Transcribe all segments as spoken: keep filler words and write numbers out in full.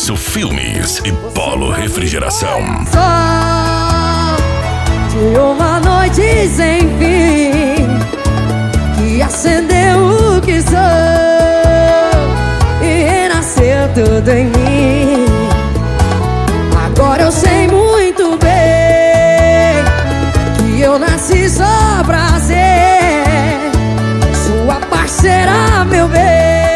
Isso Filmes e Polo Refrigeração. Só de uma noite sem fim que acendeu o que sou e renasceu tudo em mim. Agora eu sei muito bem que eu nasci só pra ser sua parceira, meu bem,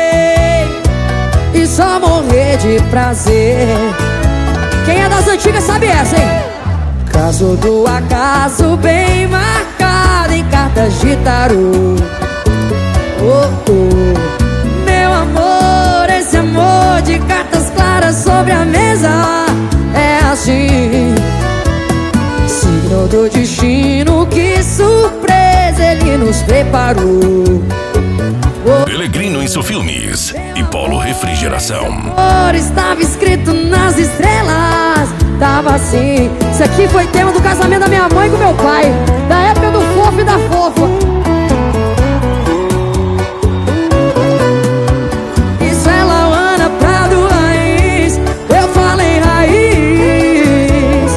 e só morrer de prazer. Quem é das antigas sabe essa, hein? Caso do acaso bem marcado em cartas de tarô. Oh, oh, meu amor, esse amor de cartas claras sobre a mesa é assim. Signo do destino, que surpresa ele nos preparou. Pelegrino Isso Filmes e Polo Refrigeração. Amor estava escrito nas estrelas, tava assim. Isso aqui foi tema do casamento da minha mãe com meu pai, da época do fofo e da fofa. Isso é Lauana Prado Raiz, eu falei raiz.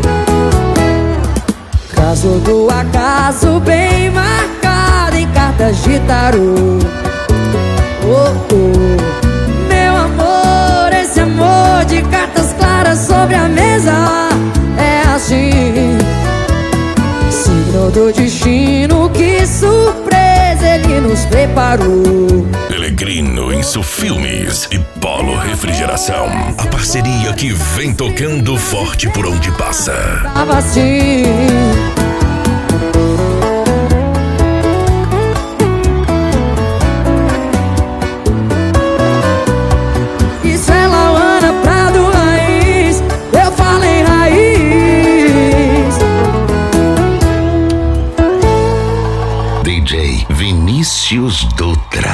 Caso do acaso bem marcado em cartas de tarô. Oh, oh, meu amor, esse amor de cartas claras sobre a mesa é assim. Signo do destino, que surpresa ele nos preparou. Pelegrino Isso Filmes e Polo Refrigeração. A parceria que vem tocando forte por onde passa. Tava assim. D J Vinícius Dutra.